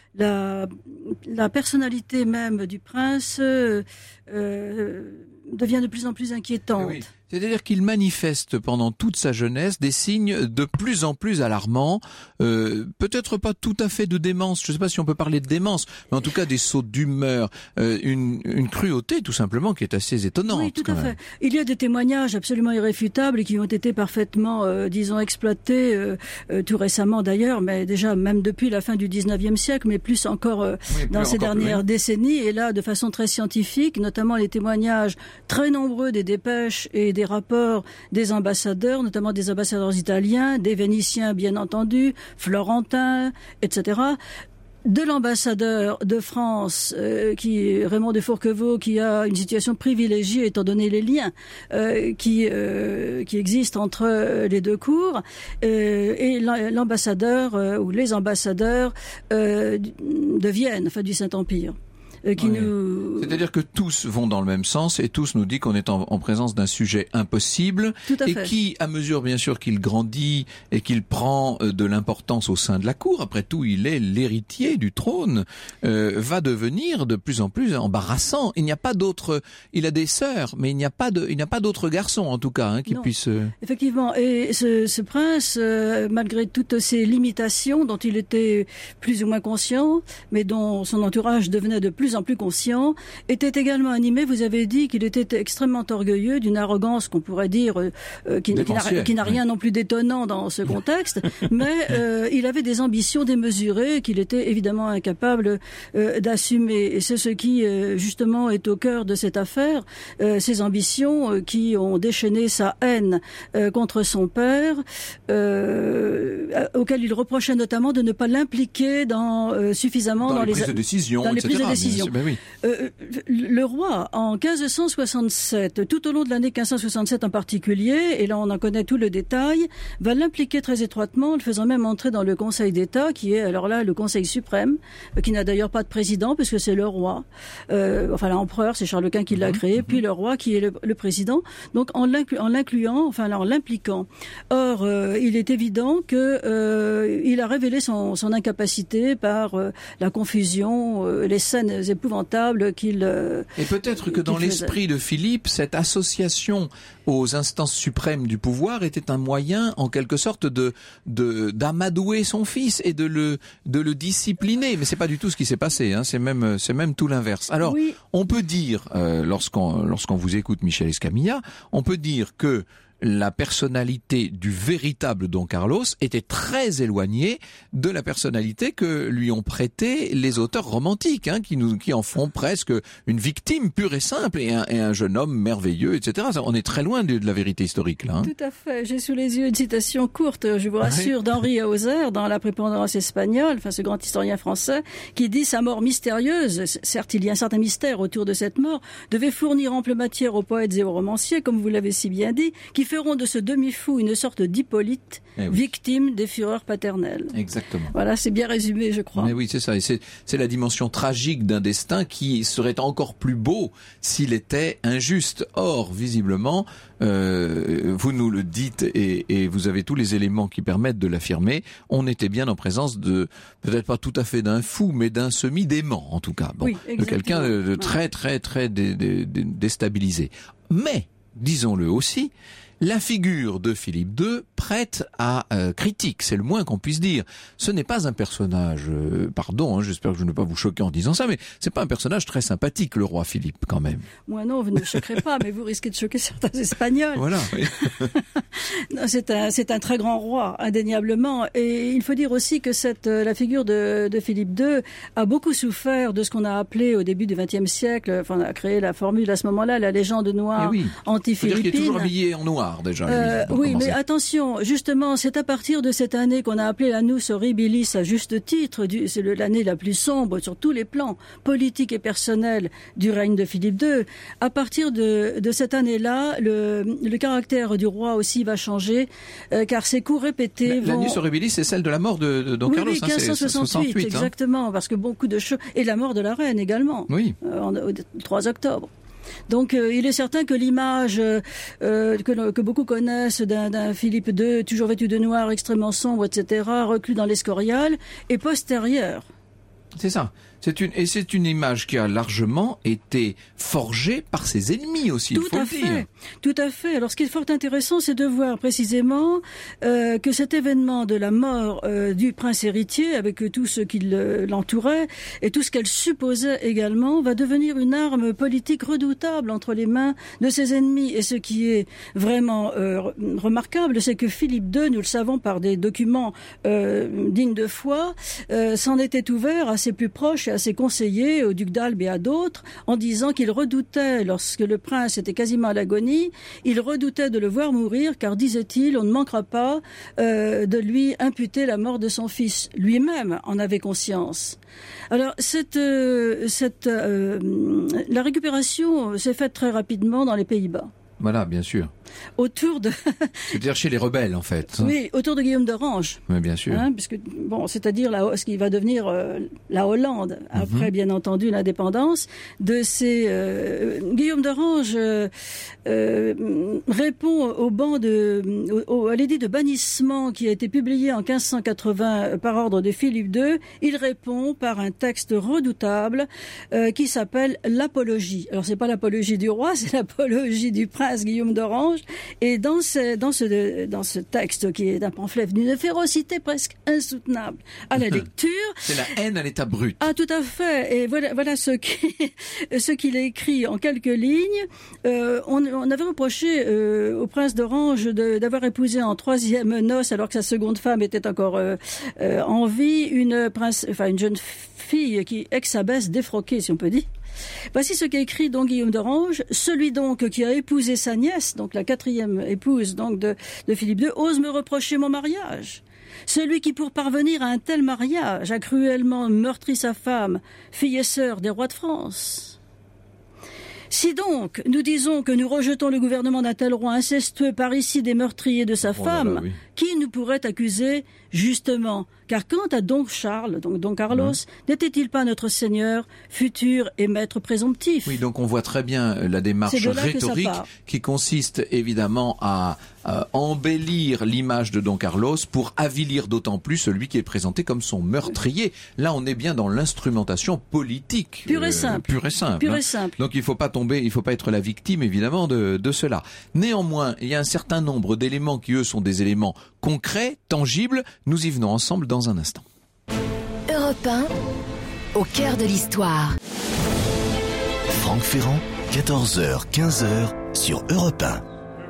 la, la personnalité même du prince euh, euh, devient de plus en plus inquiétante. Oui. C'est-à-dire qu'il manifeste pendant toute sa jeunesse des signes de plus en plus alarmants, euh, peut-être pas tout à fait de démence, je ne sais pas si on peut parler de démence, mais en tout cas des sauts d'humeur, euh, une, une cruauté tout simplement qui est assez étonnante. Oui, tout quand à même. fait. Il y a des témoignages absolument irréfutables et qui ont été parfaitement, euh, disons, exploités euh, euh, tout récemment d'ailleurs, mais déjà même depuis la fin du dix-neuvième siècle, mais plus encore euh, Oui, dans plus ces encore, dernières oui. décennies, et là de façon très scientifique, notamment les témoignages très nombreux des dépêches et des rapports des ambassadeurs, notamment des ambassadeurs italiens, des Vénitiens bien entendu, florentins, et cetera, de l'ambassadeur de France, euh, qui Raymond de Fourquevaux, qui a une situation privilégiée étant donné les liens euh, qui euh, qui existent entre les deux cours, euh, et l'ambassadeur euh, ou les ambassadeurs euh, de Vienne, enfin du Saint-Empire. Euh, qui Ouais. nous... C'est-à-dire que tous vont dans le même sens et tous nous disent qu'on est en, en présence d'un sujet impossible Tout à et fait. qui, à mesure bien sûr qu'il grandit et qu'il prend euh, de l'importance au sein de la cour, après tout il est l'héritier du trône, euh, va devenir de plus en plus embarrassant. Il n'y a pas d'autres, il a des sœurs, mais il n'y a pas de, il n'y a pas d'autres garçons en tout cas hein, qui Non. puissent. Euh... Effectivement, et ce, ce prince, euh, malgré toutes ces limitations dont il était plus ou moins conscient, mais dont son entourage devenait de plus en plus conscient, était également animé, vous avez dit qu'il était extrêmement orgueilleux, d'une arrogance qu'on pourrait dire euh, qui, qui n'a, qui n'a rien non plus d'étonnant dans ce contexte, mais euh, il avait des ambitions démesurées qu'il était évidemment incapable euh, d'assumer. Et c'est ce qui, euh, justement, est au cœur de cette affaire, euh, ces ambitions euh, qui ont déchaîné sa haine euh, contre son père, euh, auquel il reprochait notamment de ne pas l'impliquer dans, euh, suffisamment Dans, dans les les prises de décision, dans les et cetera. prises de décision. Ben oui. Euh, le roi, en quinze cent soixante-sept, tout au long de l'année quinze cent soixante-sept en particulier, et là on en connaît tout le détail, va l'impliquer très étroitement, le faisant même entrer dans le Conseil d'État, qui est alors là le Conseil suprême, euh, qui n'a d'ailleurs pas de président, puisque c'est le roi, euh, enfin l'empereur, c'est Charles Quint qui l'a créé, puis le roi qui est le, le président, donc en, l'inclu, en l'incluant, enfin en l'impliquant. Or, euh, il est évident que euh, il a révélé son, son incapacité par euh, la confusion, euh, les scènes épouvantables qu'il euh, Et peut-être que dans qu'il faisait. l'esprit de Philippe, cette association aux instances suprêmes du pouvoir était un moyen, en quelque sorte, de, de d'amadouer son fils et de le de le discipliner. Mais c'est pas du tout ce qui s'est passé. Hein. C'est même c'est même tout l'inverse. Alors, Oui. on peut dire, euh, lorsqu'on lorsqu'on vous écoute, Michel Escamilla, on peut dire que la personnalité du véritable Don Carlos était très éloignée de la personnalité que lui ont prêté les auteurs romantiques, hein, qui nous, qui en font presque une victime pure et simple et un, et un jeune homme merveilleux, et cetera. Ça, on est très loin de, de la vérité historique, là. Hein. Tout à fait. J'ai sous les yeux une citation courte, je vous rassure, Oui. d'Henri Hauser dans La prépondérance espagnole, enfin ce grand historien français, qui dit sa mort mystérieuse, certes il y a un certain mystère autour de cette mort, devait fournir ample matière aux poètes et aux romanciers, comme vous l'avez si bien dit, qui feront de ce demi-fou une sorte d'Hippolyte, Eh oui. victime des fureurs paternelles. Exactement. Voilà, c'est bien résumé, je crois. Mais oui, c'est ça. Et c'est, c'est la dimension tragique d'un destin qui serait encore plus beau s'il était injuste. Or, visiblement, euh, vous nous le dites et, et vous avez tous les éléments qui permettent de l'affirmer, on était bien en présence de, peut-être pas tout à fait d'un fou, mais d'un semi-dément, en tout cas. Bon, Oui, de quelqu'un de, de très, très, très dé, dé, dé, déstabilisé. Mais, disons-le aussi, la figure de Philippe deux prête à euh, critique, c'est le moins qu'on puisse dire. Ce n'est pas un personnage, euh, pardon, hein, j'espère que je ne vais pas vous choquer en disant ça, mais c'est pas un personnage très sympathique, le roi Philippe, quand même. Moi non, vous ne me choquerez pas, mais vous risquez de choquer certains Espagnols. Voilà. Oui. Non, c'est un, c'est un très grand roi, indéniablement. Et il faut dire aussi que cette, la figure de, de Philippe deux a beaucoup souffert de ce qu'on a appelé au début du vingtième siècle, enfin on a créé la formule à ce moment-là, la légende noire Eh oui. anti-philippine. Faut dire qu'il est toujours habillé en noir, déjà. Lui, Euh, pour oui, commencer. mais attention, justement, c'est à partir de cette année qu'on a appelé l'annus horribilis à juste titre. Du, c'est le, l'année la plus sombre sur tous les plans politiques et personnels du règne de Philippe deux. À partir de, de cette année-là, le, le caractère du roi aussi va changer, euh, car ses coups répétés La- vont... L'annus horribilis, c'est celle de la mort de, de Don oui, Carlos, oui, hein, c'est- quinze cent c'est soixante-huit, soixante-huit, hein. exactement, parce que beaucoup de choses... Et la mort de la reine également, Oui. euh, en- au trois octobre. Donc euh, il est certain que l'image euh, que, que beaucoup connaissent d'un, d'un Philippe deux, toujours vêtu de noir, extrêmement sombre, et cetera, reclus dans l'Escorial, est postérieure C'est ça. C'est une, et c'est une image qui a largement été forgée par ses ennemis aussi, il faut le dire. Tout à fait. Tout à fait. Alors, ce qui est fort intéressant, c'est de voir précisément euh, que cet événement de la mort euh, du prince héritier, avec tout ce qui l'entourait et tout ce qu'elle supposait également, va devenir une arme politique redoutable entre les mains de ses ennemis. Et ce qui est vraiment euh, remarquable, c'est que Philippe deux, nous le savons par des documents euh, dignes de foi, euh, s'en était ouvert à ses plus proches, à ses conseillers, au duc d'Albe et à d'autres, en disant qu'il redoutait, lorsque le prince était quasiment à l'agonie, il redoutait de le voir mourir, car, disait-il, on ne manquera pas euh, de lui imputer la mort de son fils. Lui-même en avait conscience. Alors, cette, euh, cette, euh, la récupération s'est faite très rapidement dans les Pays-Bas. Voilà, bien sûr. Autour de... C'est-à-dire chez les rebelles, en fait. Oui, autour de Guillaume d'Orange. Oui, bien sûr. Hein, puisque, bon, c'est-à-dire la, ce qui va devenir euh, la Hollande, après, mm-hmm. bien entendu, l'indépendance. De ces, euh, Guillaume d'Orange euh, euh, répond au banc de, au, à l'édit de bannissement qui a été publié en quinze cent quatre-vingts par ordre de Philippe deux. Il répond par un texte redoutable euh, qui s'appelle l'Apologie. Alors, c'est pas l'apologie du roi, c'est l'apologie du prince Guillaume d'Orange. Et dans ce, dans ce, dans ce texte qui est un pamphlet d'une férocité presque insoutenable à la lecture. C'est la haine à l'état brut. Ah, tout à fait. Et voilà, voilà ce qui, ce qu'il a écrit en quelques lignes. Euh, on, on avait reproché euh, au prince d'Orange de, d'avoir épousé en troisième noce, alors que sa seconde femme était encore euh, euh, en vie, une prince, enfin une jeune fille qui ex-abbesse défroquée, si on peut dire. Voici ce qu'a écrit donc Guillaume d'Orange. Celui donc qui a épousé sa nièce, donc la quatrième épouse donc de, de Philippe deux, ose me reprocher mon mariage. Celui qui, pour parvenir à un tel mariage, a cruellement meurtri sa femme, fille et sœur des rois de France. Si donc nous disons que nous rejetons le gouvernement d'un tel roi incestueux parricide et meurtrier de sa oh femme, là là, oui. Qui nous pourrait accuser justement? Car quant à Don Charles, donc Don Carlos, mmh. n'était-il pas notre seigneur, futur et maître présomptif? Oui, donc on voit très bien la démarche rhétorique qui consiste évidemment à, à embellir l'image de Don Carlos pour avilir d'autant plus celui qui est présenté comme son meurtrier. Là, on est bien dans l'instrumentation politique. Pure et simple. Euh, pure et simple. Pure hein. et simple. Donc il ne faut pas tomber, il ne faut pas être la victime évidemment de, de cela. Néanmoins, il y a un certain nombre d'éléments qui eux sont des éléments concrets, tangibles. Nous y venons ensemble dans un instant. Europe un, au cœur de l'histoire. Franck Ferrand, quatorze heures quinze sur Europe un.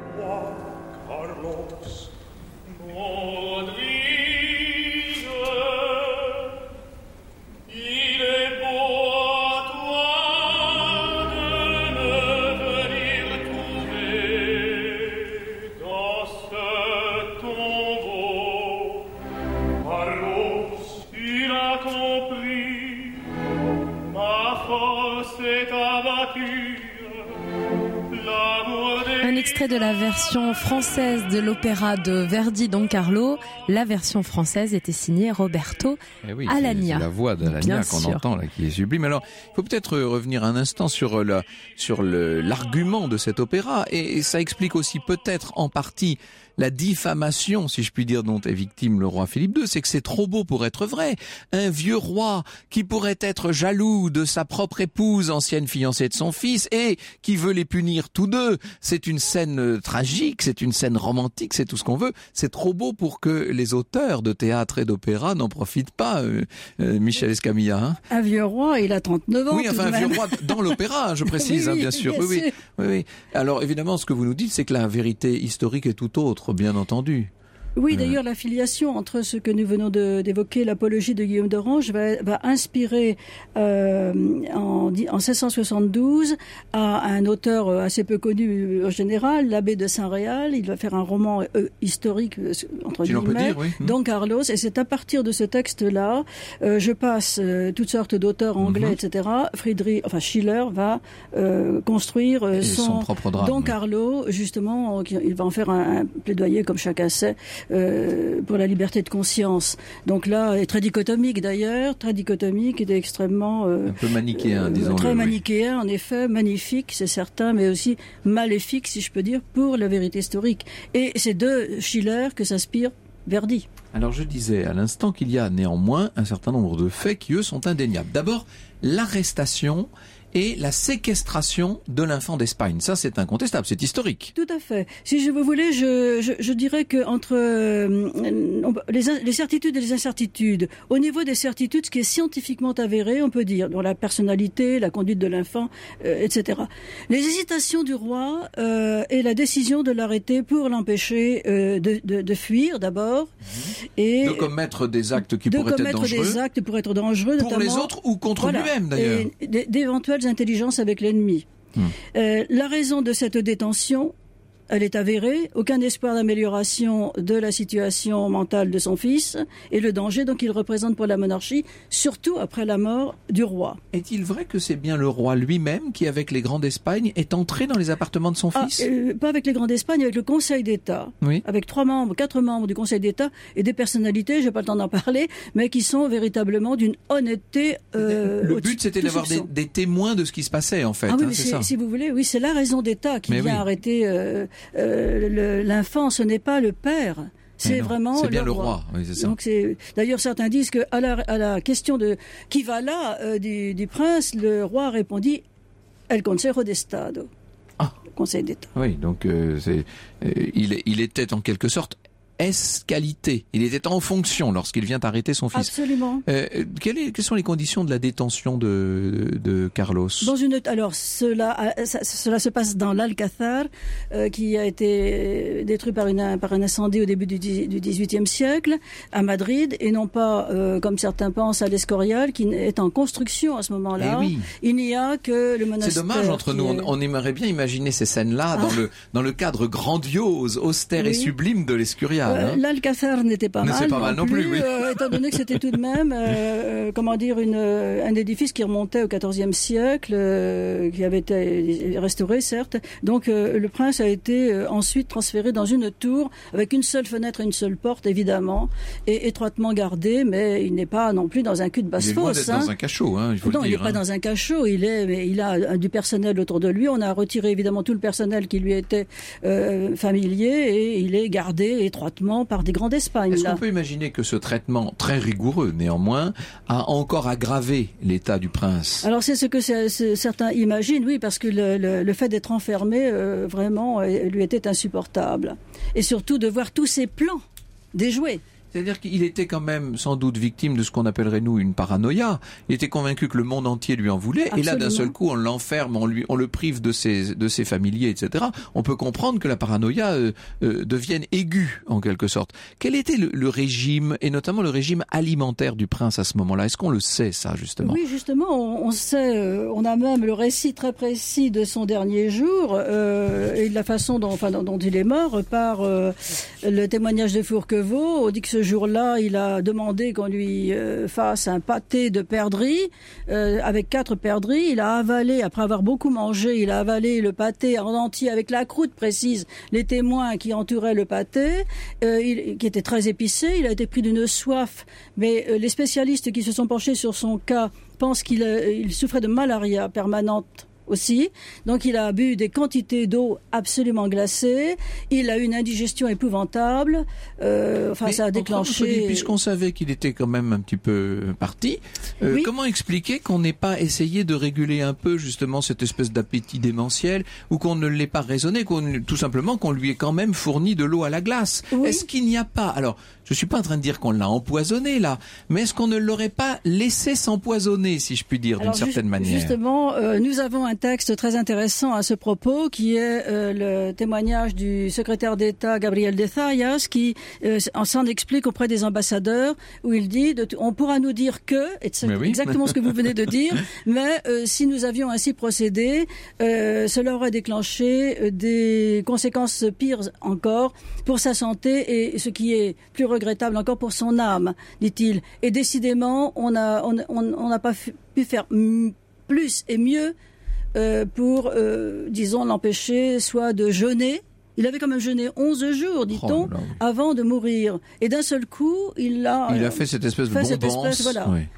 Un extrait de la version française de l'opéra de Verdi Don Carlo. La version française était signée Roberto eh oui, Alagna. C'est la voix d'Alagna qu'on entend là, qui est sublime. Alors, il faut peut-être revenir un instant sur le, sur le, l'argument de cet opéra, et, et ça explique aussi peut-être en partie la diffamation, si je puis dire, dont est victime le roi Philippe deux, c'est que c'est trop beau pour être vrai. Un vieux roi qui pourrait être jaloux de sa propre épouse, ancienne fiancée de son fils, et qui veut les punir tous deux. C'est une scène tragique, c'est une scène romantique, c'est tout ce qu'on veut. C'est trop beau pour que les auteurs de théâtre et d'opéra n'en profitent pas, euh, euh, Michel Escamilla. Hein. Un vieux roi, il a trente-neuf ans. Oui, enfin un même. vieux roi dans l'opéra, je précise, oui, hein, bien sûr. Bien oui, sûr. oui, oui, oui. Alors évidemment, ce que vous nous dites, c'est que la vérité historique est tout autre, bien entendu. Oui, d'ailleurs, la filiation entre ce que nous venons de, d'évoquer, l'apologie de Guillaume d'Orange, va, va inspirer euh, en, en seize cent soixante-douze à un auteur assez peu connu en général, l'abbé de Saint-Réal. Il va faire un roman euh, historique, euh, entre si guillemets, dire, oui. Don Carlos. Et c'est à partir de ce texte-là, euh, je passe euh, toutes sortes d'auteurs anglais, mm-hmm. et cetera. Friedrich, enfin Schiller va euh, construire euh, son, son propre drame, Don oui. Carlo, justement. Il va en faire un, un plaidoyer, comme chacun sait, Euh, pour la liberté de conscience. Donc là, est très dichotomique d'ailleurs, très dichotomique et extrêmement... Euh, un peu manichéen, euh, disons-le. Très oui. manichéen, en effet, magnifique, c'est certain, mais aussi maléfique, si je peux dire, pour la vérité historique. Et c'est de Schiller que s'inspire Verdi. Alors je disais à l'instant qu'il y a néanmoins un certain nombre de faits qui, eux, sont indéniables. D'abord, l'arrestation et la séquestration de l'infant d'Espagne. Ça, c'est incontestable, c'est historique. Tout à fait. Si je vous voulez, je, je, je dirais que entre euh, les, les certitudes et les incertitudes, au niveau des certitudes, ce qui est scientifiquement avéré, on peut dire, dans la personnalité, la conduite de l'enfant, euh, et cetera. Les hésitations du roi euh, et la décision de l'arrêter pour l'empêcher euh, de, de, de fuir, d'abord, mmh. et de commettre des actes qui pourraient être dangereux. De commettre des actes pour être dangereux, pour notamment, les autres ou contre voilà, lui-même, d'ailleurs. Et d'éventuelles intelligences avec l'ennemi. Mmh. Euh, la raison de cette détention, elle est avérée, aucun espoir d'amélioration de la situation mentale de son fils et le danger donc il représente pour la monarchie, surtout après la mort du roi. Est-il vrai que c'est bien le roi lui-même qui, avec les Grands d'Espagne, est entré dans les appartements de son ah, fils euh, Pas avec les Grands d'Espagne, avec le Conseil d'État, oui. avec trois membres, quatre membres du Conseil d'État et des personnalités, je n'ai pas le temps d'en parler, mais qui sont véritablement d'une honnêteté. Euh, le but, c'était d'avoir des, des témoins de ce qui se passait, en fait. Ah oui, hein, mais c'est c'est, ça. si vous voulez, oui, c'est la raison d'État qui mais vient oui. arrêter euh, euh, le, l'enfant. Ce n'est pas le père. C'est non, vraiment c'est bien le roi. Le roi. Oui, c'est ça. Donc c'est d'ailleurs certains disent que à la, à la question de qui va là euh, du, du prince, le roi répondit El Consejo de Estado. Ah. Le Conseil d'État. Oui, donc euh, c'est, euh, il, il était en quelque sorte esqualité. Il était en fonction lorsqu'il vient arrêter son fils. Absolument. Euh, quelles, est, quelles sont les conditions de la détention de, de Carlos ? Dans une, alors cela, ça, cela se passe dans l'Alcázar, euh, qui a été détruit par, une, par un incendie au début du, du dix-huitième siècle à Madrid, et non pas, euh, comme certains pensent, à l'Escorial, qui est en construction à ce moment-là. Eh oui. Il n'y a que le monastère. C'est dommage entre nous. Est... On, on aimerait bien imaginer ces scènes-là ah. dans le dans le cadre grandiose, austère oui. et sublime de l'Escurial. Euh, L'Alcázar n'était pas Mais mal, c'est pas mal non plus, plus oui. euh, étant donné que c'était tout de même, euh, comment dire, une, un édifice qui remontait au quatorzième siècle, euh, qui avait été restauré, certes. Donc euh, le prince a été euh, ensuite transféré dans une tour avec une seule fenêtre et une seule porte, évidemment, et étroitement gardé, mais il n'est pas non plus dans un cul de basse-fosse. Il est loin d'être hein. dans un cachot, hein, il faut non, le dire. Non, il n'est hein. pas dans un cachot. Il est, mais il a du personnel autour de lui. On a retiré évidemment tout le personnel qui lui était euh, familier, et il est gardé étroitement par des Grands d'Espagne. Est-ce là. qu'on peut imaginer que ce traitement, très rigoureux néanmoins, a encore aggravé l'état du prince ? Alors c'est ce que c'est, c'est, certains imaginent, oui, parce que le, le, le fait d'être enfermé, euh, vraiment, euh, lui était insupportable. Et surtout de voir tous ses plans déjoués. C'est-à-dire qu'il était quand même sans doute victime de ce qu'on appellerait nous une paranoïa. Il était convaincu que le monde entier lui en voulait. Absolument. Et là, d'un seul coup, on l'enferme, on, lui, on le prive de ses, de ses familiers, et cetera. On peut comprendre que la paranoïa euh, euh, devienne aiguë, en quelque sorte. Quel était le, le régime, et notamment le régime alimentaire du prince à ce moment-là ? Est-ce qu'on le sait, ça, justement ? Oui, justement, on, on sait, euh, on a même le récit très précis de son dernier jour euh, et de la façon dont, enfin, dont, dont il est mort par euh, le témoignage de Fourquevaux. On dit que ce jour-là, il a demandé qu'on lui euh, fasse un pâté de perdrix euh, avec quatre perdrix. Il a avalé, après avoir beaucoup mangé, il a avalé le pâté en entier avec la croûte précise, les témoins qui entouraient le pâté, euh, il, qui était très épicé. Il a été pris d'une soif, mais euh, les spécialistes qui se sont penchés sur son cas pensent qu'il euh, il souffrait de malaria permanente aussi. Donc il a bu des quantités d'eau absolument glacée. Il a eu une indigestion épouvantable. Euh, enfin, mais ça a déclenché... Puisqu'on savait qu'il était quand même un petit peu parti, euh, oui. comment expliquer qu'on n'ait pas essayé de réguler un peu justement cette espèce d'appétit démentiel, ou qu'on ne l'ait pas raisonné, qu'on, tout simplement qu'on lui ait quand même fourni de l'eau à la glace ? Oui. Est-ce qu'il n'y a pas... Alors, je suis pas en train de dire qu'on l'a empoisonné là, mais est-ce qu'on ne l'aurait pas laissé s'empoisonner, si je puis dire, d'une certaine ju- manière ? Justement, euh, nous avons un texte très intéressant à ce propos, qui est euh, le témoignage du secrétaire d'État Gabriel de Zayas, qui euh, s'en explique auprès des ambassadeurs, où il dit de, on pourra nous dire que, et c'est oui. exactement ce que vous venez de dire, mais euh, si nous avions ainsi procédé, euh, cela aurait déclenché des conséquences pires encore pour sa santé, et ce qui est plus regrettable encore pour son âme, dit-il. Et décidément, on n'a on, on, on n'a pas pu faire plus et mieux Euh, pour, euh, disons, l'empêcher soit de jeûner. Il avait quand même jeûné onze jours, dit-on, oh, avant de mourir. Et d'un seul coup, il a... Il a fait cette espèce de fait bombance. cette espèce, voilà. Oui.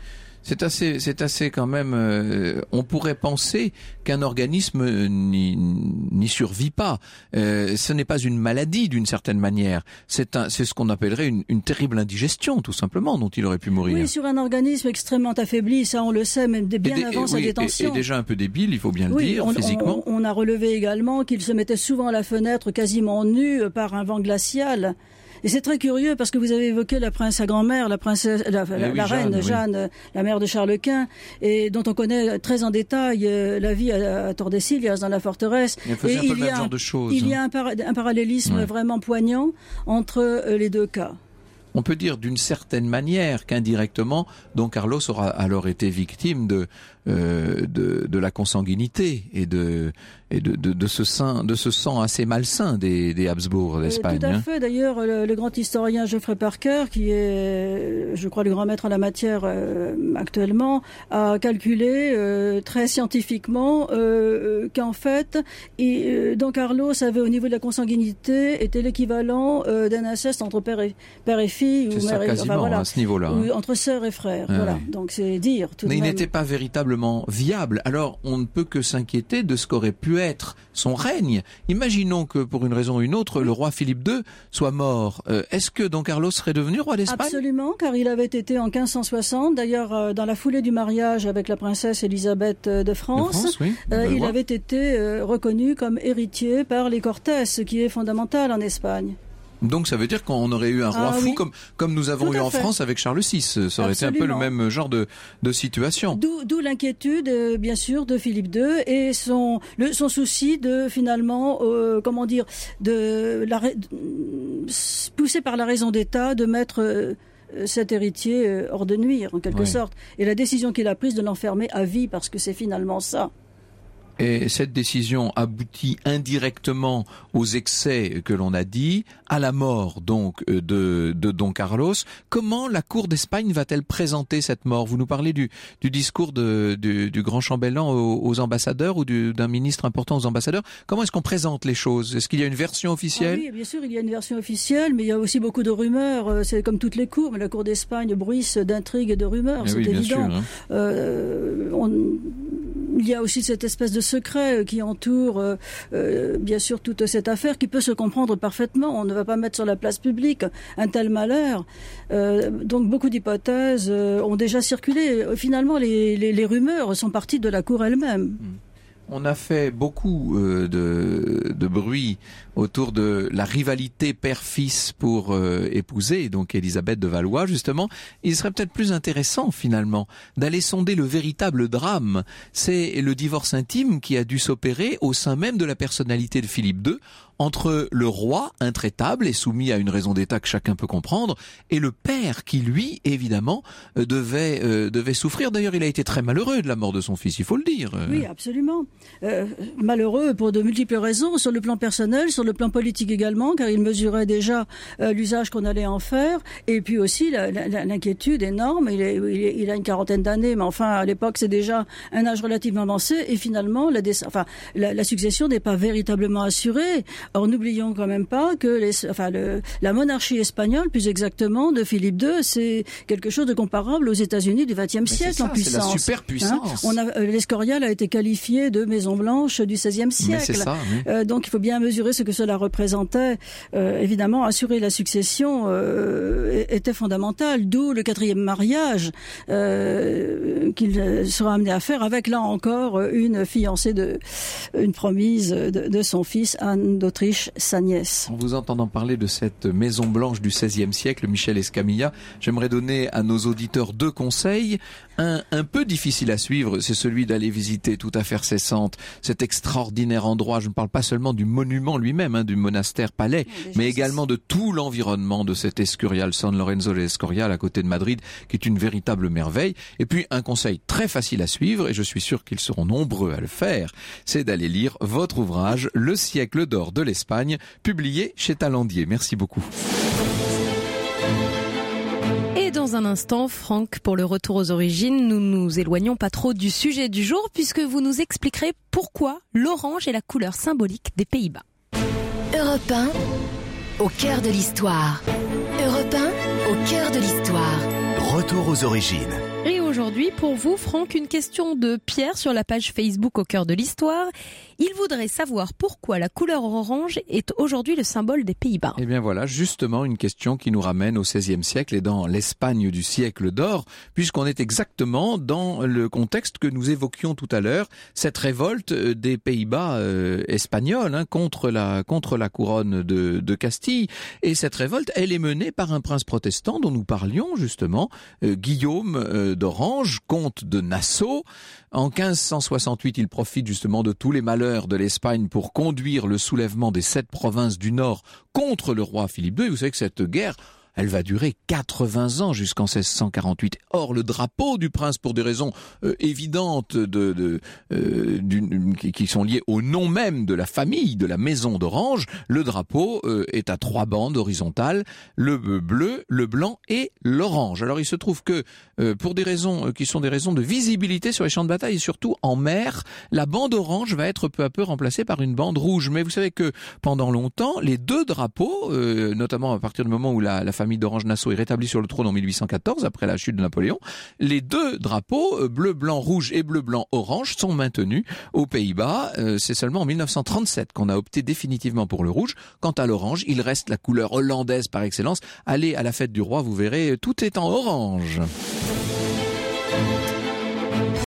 C'est assez, c'est assez quand même. Euh, on pourrait penser qu'un organisme n'y, n'y survit pas. Euh, ce n'est pas une maladie d'une certaine manière. C'est un, c'est ce qu'on appellerait une, une terrible indigestion, tout simplement, dont il aurait pu mourir. Oui, sur un organisme extrêmement affaibli, ça on le sait, même bien et, avant et, sa oui, détention. Et, et déjà un peu débile, il faut bien le oui, dire, on, physiquement. On, on a relevé également qu'il se mettait souvent à la fenêtre, quasiment nu par un vent glacial. Et c'est très curieux parce que vous avez évoqué la princesse, sa grand-mère, la princesse, la, la, oui, la reine Jeanne, Jeanne, oui. la mère de Charles Quint, et dont on connaît très en détail euh, la vie à, à Tordesillas, dans la forteresse. Elle faisait et un peu il le y même a genre de choses. Il y a un, para, un parallélisme ouais. vraiment poignant entre euh, les deux cas. On peut dire d'une certaine manière qu'indirectement, Don Carlos aura alors été victime de euh, de, de la consanguinité et de et de, de, de ce sang de ce sang assez malsain des, des Habsbourg d'Espagne. Euh, tout à fait. D'ailleurs, le, le grand historien Geoffrey Parker, qui est, je crois, le grand maître en la matière euh, actuellement, a calculé euh, très scientifiquement euh, qu'en fait, et, euh, Don Carlos avait au niveau de la consanguinité était l'équivalent euh, d'un inceste entre père et père et fille, C'est ou ça, mère et, quasiment, enfin, voilà, à ce niveau-là. ou Hein. entre sœurs et frères. Ah, voilà. oui. Donc c'est dire tout Mais de il même. n'était pas véritablement viable. Alors, on ne peut que s'inquiéter de ce qu'aurait pu être son règne. Imaginons que, pour une raison ou une autre, le roi Philippe deux soit mort. Euh, est-ce que Don Carlos serait devenu roi d'Espagne ? Absolument, car il avait été en quinze cent soixante, d'ailleurs euh, dans la foulée du mariage avec la princesse Élisabeth euh, de France, de France oui, euh, il voir. avait été euh, reconnu comme héritier par les Cortés, ce qui est fondamental en Espagne. Donc ça veut dire qu'on aurait eu un roi Ah, fou oui. comme comme nous avons Tout eu à en fait. France avec Charles six. Ça aurait Absolument. été un peu le même genre de de situation. D'où, d'où l'inquiétude, euh, bien sûr, de Philippe deux et son le, son souci de finalement, euh, comment dire, de la poussé par la raison d'État de mettre euh, cet héritier euh, hors de nuire en quelque Oui. sorte. Et la décision qu'il a prise de l'enfermer à vie, parce que c'est finalement ça. Et cette décision aboutit indirectement aux excès que l'on a dit, à la mort donc de, de Don Carlos. Comment la cour d'Espagne va-t-elle présenter cette mort ? Vous nous parlez du, du discours de, du, du grand chambellan aux, aux ambassadeurs ou du, d'un ministre important aux ambassadeurs. Comment est-ce qu'on présente les choses ? Est-ce qu'il y a une version officielle ? Ah oui, bien sûr, il y a une version officielle, mais il y a aussi beaucoup de rumeurs. C'est comme toutes les cours, mais la cour d'Espagne bruisse d'intrigues et de rumeurs, Eh c'est oui, bien évident. sûr, hein. Euh, on... Il y a aussi cette espèce de secret qui entoure, euh, euh, bien sûr, toute cette affaire qui peut se comprendre parfaitement. On ne va pas mettre sur la place publique un tel malheur. Euh, donc beaucoup d'hypothèses euh, ont déjà circulé. Finalement, les, les, les rumeurs sont parties de la cour elle-même. On a fait beaucoup euh, de, de bruit autour de la rivalité père-fils pour euh, épouser donc Élisabeth de Valois, justement. Il serait peut-être plus intéressant, finalement, d'aller sonder le véritable drame. C'est le divorce intime qui a dû s'opérer au sein même de la personnalité de Philippe deux, entre le roi, intraitable et soumis à une raison d'État que chacun peut comprendre, et le père qui, lui, évidemment, euh, devait, euh, devait souffrir. D'ailleurs, il a été très malheureux de la mort de son fils, il faut le dire. Oui, absolument. Euh, malheureux pour de multiples raisons, sur le plan personnel, sur le plan politique également, car il mesurait déjà euh, l'usage qu'on allait en faire, et puis aussi la, la, l'inquiétude énorme. Il, est, il, est, il a une quarantaine d'années, mais enfin, à l'époque, c'est déjà un âge relativement avancé, et finalement, la, enfin, la, la succession n'est pas véritablement assurée. Or, n'oublions quand même pas que les, enfin, le, la monarchie espagnole, plus exactement, de Philippe deux, c'est quelque chose de comparable aux États-Unis du vingtième siècle ça, en puissance. C'est la superpuissance. Hein, on a, euh, l'Escorial a été qualifié de Maison Blanche du seizième siècle. Mais c'est ça, oui. euh, donc, il faut bien mesurer ce que cela représentait. Euh, évidemment, assurer la succession euh, était fondamental. D'où le quatrième mariage euh, qu'il sera amené à faire avec, là encore, une fiancée de, une promise de, de son fils, Anne d'Autriche, sa nièce. En vous entendant parler de cette Maison Blanche du seizième siècle, Michel Escamilla, j'aimerais donner à nos auditeurs deux conseils. Un, un peu difficile à suivre, c'est celui d'aller visiter toute affaire cessante, cet extraordinaire endroit. Je ne parle pas seulement du monument lui-même, hein, du monastère palais, Déjà, mais également de tout l'environnement de cet Escorial, San Lorenzo de Escorial, à côté de Madrid, qui est une véritable merveille. Et puis, un conseil très facile à suivre, et je suis sûr qu'ils seront nombreux à le faire, c'est d'aller lire votre ouvrage, Le siècle d'or de l'Espagne, publié chez Talandier. Merci beaucoup. Et dans un instant, Franck, pour le retour aux origines, nous nous éloignons pas trop du sujet du jour puisque vous nous expliquerez pourquoi l'orange est la couleur symbolique des Pays-Bas. Europe un, au cœur de l'histoire. Europe un, au cœur de l'histoire. Retour aux origines. Et aujourd'hui pour vous, Franck, une question de Pierre sur la page Facebook Au cœur de l'histoire. Il voudrait savoir pourquoi la couleur orange est aujourd'hui le symbole des Pays-Bas. Eh bien voilà, justement une question qui nous ramène au seizième siècle et dans l'Espagne du siècle d'or, puisqu'on est exactement dans le contexte que nous évoquions tout à l'heure, cette révolte des Pays-Bas euh, espagnols hein, contre la contre la couronne de, de Castille. Et cette révolte, elle est menée par un prince protestant dont nous parlions justement, euh, Guillaume euh, d'Orange, comte de Nassau. En quinze cent soixante-huit, il profite justement de tous les malheurs de l'Espagne pour conduire le soulèvement des sept provinces du Nord contre le roi Philippe deux. Et vous savez que cette guerre, elle va durer quatre-vingts ans jusqu'en seize cent quarante-huit. Or, le drapeau du prince, pour des raisons euh, évidentes de, de, euh, d'une, qui sont liées au nom même de la famille, de la maison d'Orange, le drapeau euh, est à trois bandes horizontales, le bleu, le blanc et l'orange. Alors, il se trouve que euh, pour des raisons euh, qui sont des raisons de visibilité sur les champs de bataille et surtout en mer, la bande orange va être peu à peu remplacée par une bande rouge. Mais vous savez que pendant longtemps, les deux drapeaux, euh, notamment à partir du moment où la, la famille d'Orange-Nassau est rétablie sur le trône en mille huit cent quatorze, après la chute de Napoléon, les deux drapeaux, bleu, blanc, rouge et bleu, blanc, orange, sont maintenus aux Pays-Bas. Euh, c'est seulement en mille neuf cent trente-sept qu'on a opté définitivement pour le rouge. Quant à l'orange, il reste la couleur hollandaise par excellence. Allez à la fête du roi, vous verrez, tout est en orange.